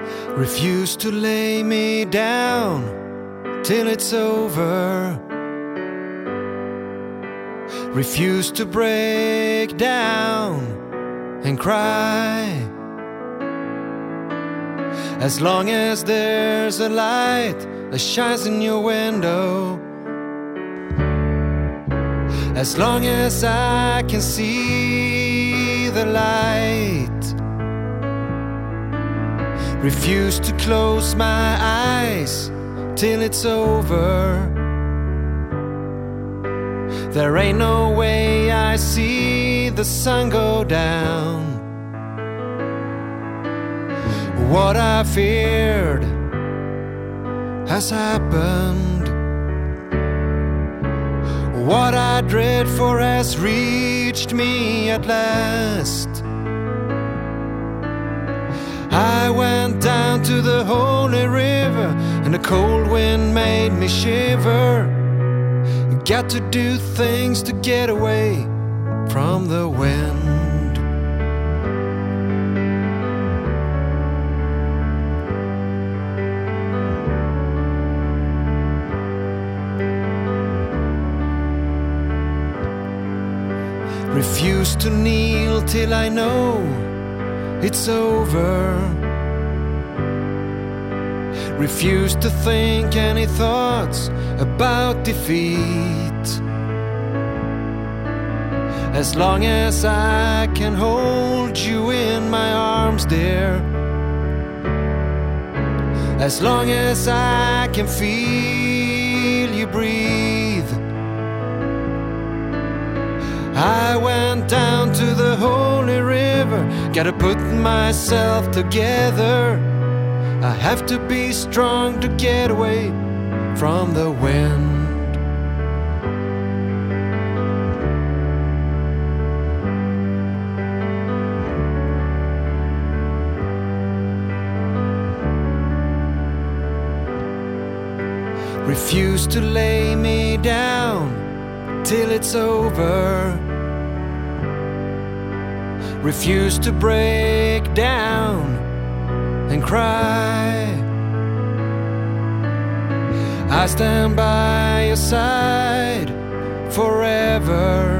Refuse to lay me down till it's over. Refuse to break down and cry. As long as there's a light that shines in your window, as long as I can see the light. Refuse to close my eyes till it's over. There ain't no way I see the sun go down. What I feared has happened. What I dread for has reached me at last. I went down to the holy river, and the cold wind made me shiver. Got to do things to get away from the wind. Refuse to kneel till I know it's over. Refuse to think any thoughts about defeat. As long as I can hold you in my arms, dear. As long as I can feel you breathe. I went down to the holy river, gotta put myself together. I have to be strong to get away from the wind. Refuse to lay me down till it's over. Refuse to break down and cry. I stand by your side forever.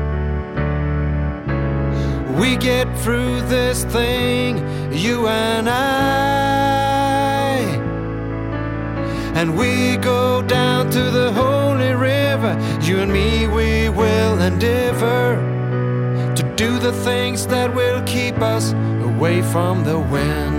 We get through this thing, you and I. And we go down to the holy river. You and me, we will endeavor to do the things that will keep us away from the wind.